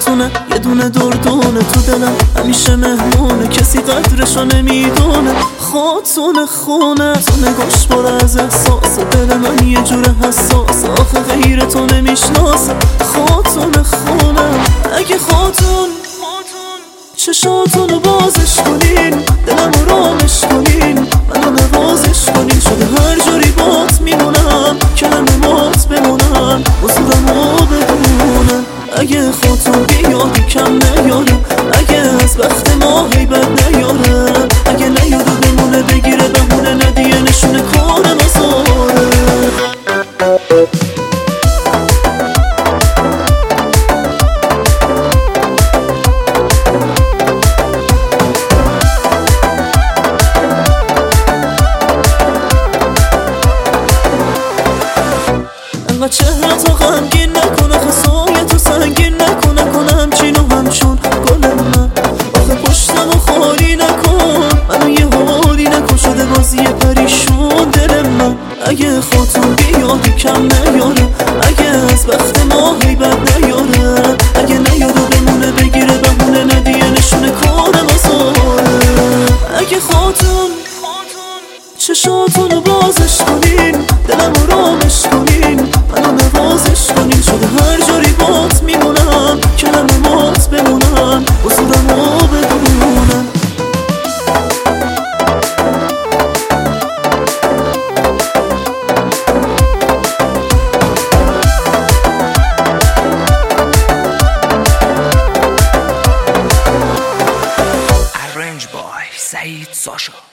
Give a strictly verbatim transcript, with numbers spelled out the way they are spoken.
خاتونه یه دونه دردونه تو دلم همیشه مهمونه، کسی قدرشو نمیدونه. خاتون خونه تو نگاش باره از احساس، دل من یه جور حساس، آخه غیر تو نمیشناسه. خاتون خونه اگه خاتون چشاتونو بازش کنین، دلم رو رامش کنین، منو نوازش کنین. شده هر جوری بات میمونم، کلمات بمونن وصولمو بدونن. اگه خودتون بیادی کم نیاره، اگه از بخت ما هیبت نیاره، اگه نیاده بمونه بگیره بهونه ندیه نشونه کار مزاره. انقدر چهره تو غمگین نکنه، خسایه تو سنگین نکنه، کنه همچین و همچون گل من. آخه پشتم و خالی نکن، منو یه حالی نکن، شده بازی پریشون دل من. اگه خودتون بیادی کم نیاره، اگه از بخت ما هیبت نیاره، اگه نیاده بمونه بگیره بهونه ندیه نشونه کار مزاره. اگه خودتون چشاتونو بازش کنین، دلم رو رامش کنین، منو نوازش کنین. شده هر جوری بات میمونم، کلمات بمونن وصولمو بدونن. Arranged by Said Sasha.